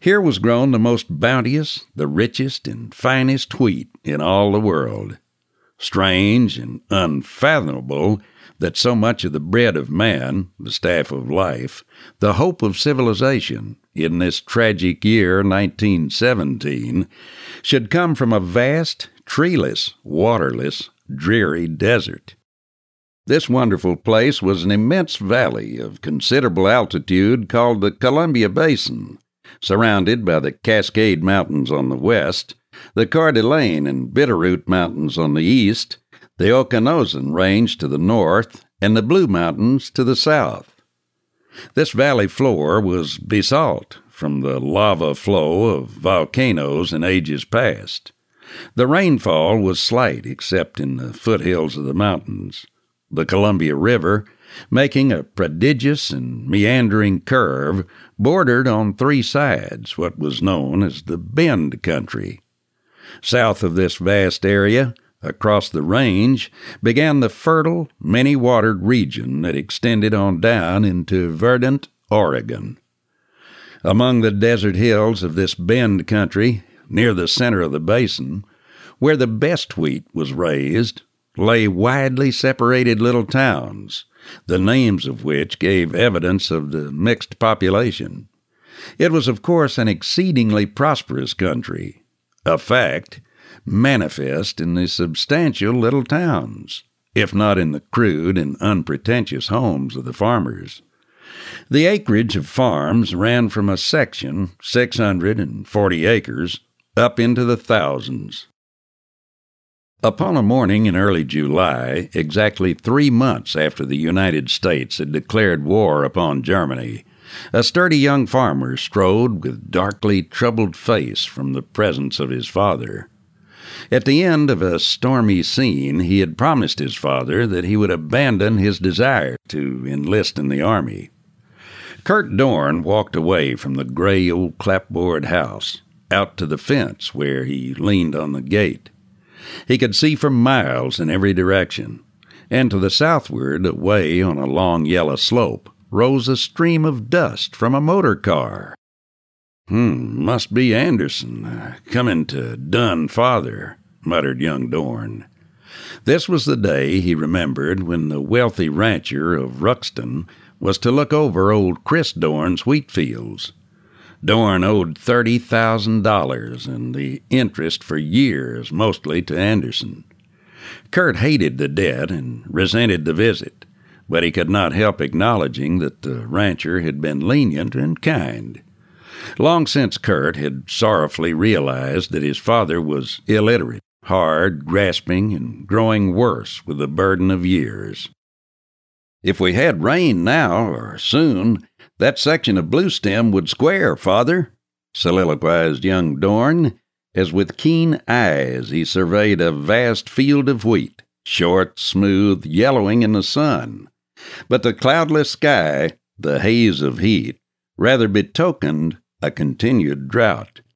Here was grown the most bounteous, the richest, and finest wheat in all the world. Strange and unfathomable that so much of the bread of man, the staff of life, the hope of civilization, in this tragic year 1917, should come from a vast, treeless, waterless, dreary desert. This wonderful place was an immense valley of considerable altitude called the Columbia Basin, surrounded by the Cascade Mountains on the west, the Coeur d'Alene and Bitterroot Mountains on the east, the Okanogan Range to the north, and the Blue Mountains to the south. This valley floor was basalt from the lava flow of volcanoes in ages past. The rainfall was slight except in the foothills of the mountains. The Columbia River, making a prodigious and meandering curve, bordered on three sides what was known as the Bend Country. South of this vast area, across the range, began the fertile, many-watered region that extended on down into verdant Oregon. Among the desert hills of this Bend Country, near the center of the basin, where the best wheat was raised, lay widely separated little towns, the names of which gave evidence of the mixed population. It was, of course, an exceedingly prosperous country, a fact manifest in the substantial little towns, if not in the crude and unpretentious homes of the farmers. The acreage of farms ran from a section, 640 acres, up into the thousands. Upon a morning in early July, exactly 3 months after the United States had declared war upon Germany, a sturdy young farmer strode with darkly troubled face from the presence of his father. At the end of a stormy scene, he had promised his father that he would abandon his desire to enlist in the army. Kurt Dorn walked away from the gray old clapboard house, out to the fence where he leaned on the gate. He could see for miles in every direction, and to the southward, away on a long yellow slope, rose a stream of dust from a motor car. Must be Anderson, coming to dun father, muttered young Dorn. This was the day, he remembered, when the wealthy rancher of Ruxton was to look over old Chris Dorn's wheat fields. Dorn owed $30,000 and the interest for years, mostly to Anderson. Kurt hated the debt and resented the visit, but he could not help acknowledging that the rancher had been lenient and kind. Long since Kurt had sorrowfully realized that his father was illiterate, hard, grasping, and growing worse with the burden of years. "If we had rain now, or soon, that section of Bluestem would square, father," soliloquized young Dorn, as with keen eyes he surveyed a vast field of wheat, short, smooth, yellowing in the sun. But the cloudless sky, the haze of heat, rather betokened a continued drought.